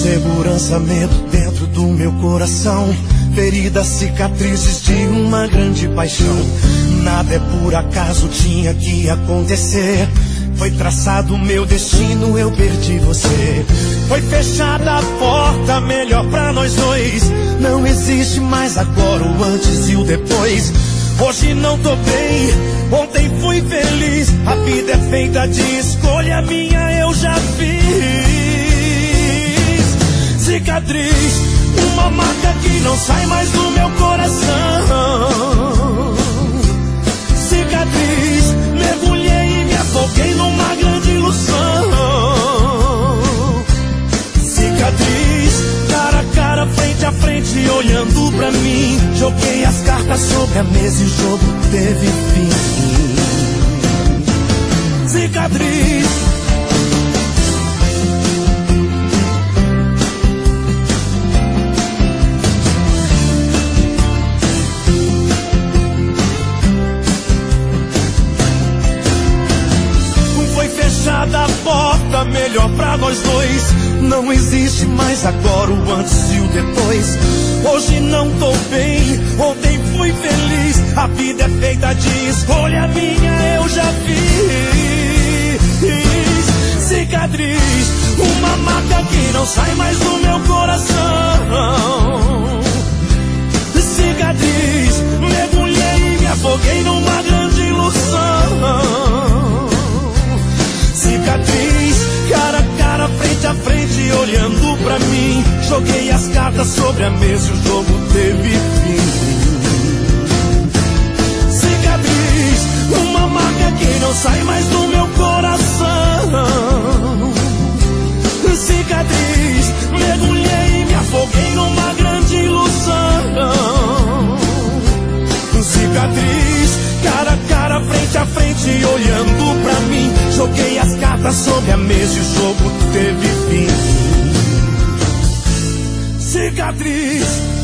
Insegurança, medo dentro do meu coração, feridas, cicatrizes de uma grande paixão. Nada é por acaso, tinha que acontecer. Foi traçado o meu destino, eu perdi você. Foi fechada a porta, melhor pra nós dois. Não existe mais agora o antes e o depois. Hoje não tô bem, ontem fui feliz. A vida é feita de escolha, minha eu já fiz. Cicatriz, uma marca que não sai mais do meu coração. Cicatriz, mergulhei e me afoguei numa grande ilusão. Cicatriz, cara a cara, frente a frente, olhando pra mim. Joguei as cartas sobre a mesa e o jogo teve fim. Cicatriz. Fechada a porta, melhor pra nós dois. Não existe mais agora o antes e o depois. Hoje não tô bem, ontem fui feliz. A vida é feita de escolha, minha eu já fiz. Cicatriz, uma marca que não sai mais do meu coração. Cicatriz, mergulhei e me afoguei numa grande ilusão. Cicatriz, cara a cara, frente a frente, olhando pra mim. Joguei as cartas sobre a mesa e o jogo teve fim. Cicatriz, uma marca que não sai mais do meu coração. Cicatriz, mergulhei e me afoguei numa grande ilusão. Cicatriz, cara a cara, frente a frente, olhando pra mim. Joguei as cartas sobre a mesa e o jogo teve fim. Cicatriz.